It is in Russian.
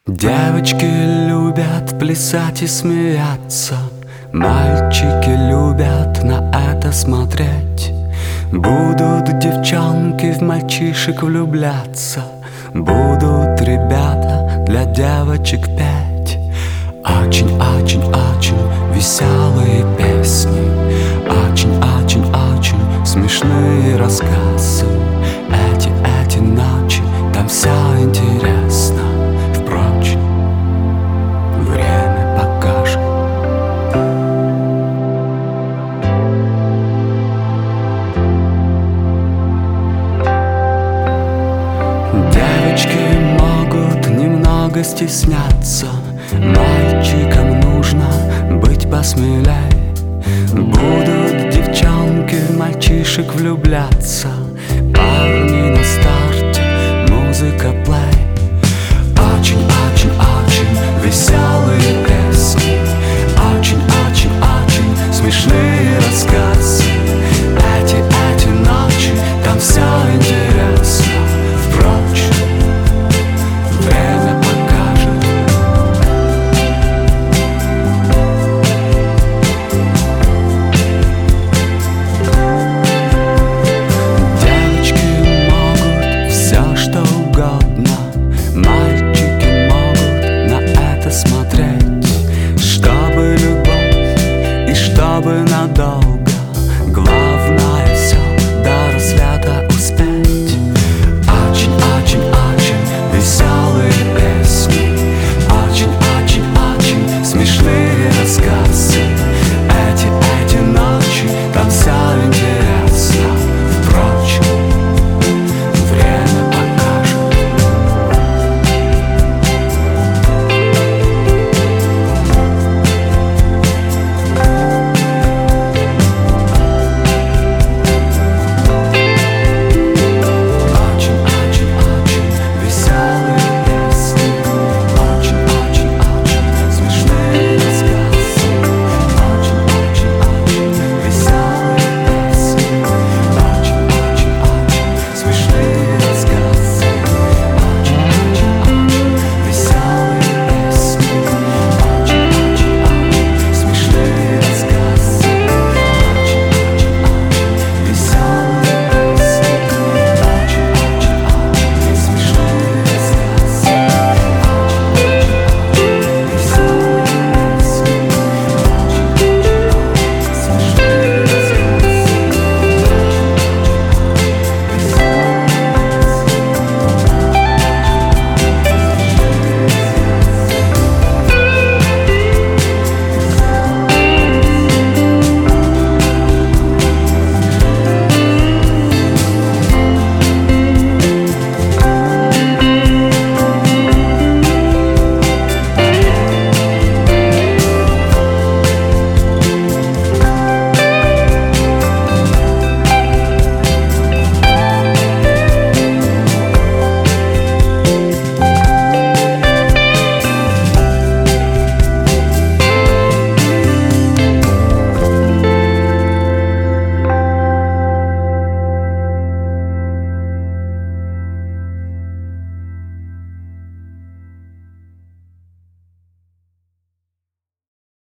Девочки любят плясать и смеяться, мальчики любят на это смотреть. Будут девчонки в мальчишек влюбляться, будут ребята для девочек петь. Очень-очень-очень веселые песни, очень-очень-очень смешные рассказы. Эти ночи, там все интересно. Впрочем, время покажет. Девочки могут немного стесняться, мальчикам нужно быть посмелей. Будут девчонки в мальчишек влюбляться, парни на старте, музыка плей.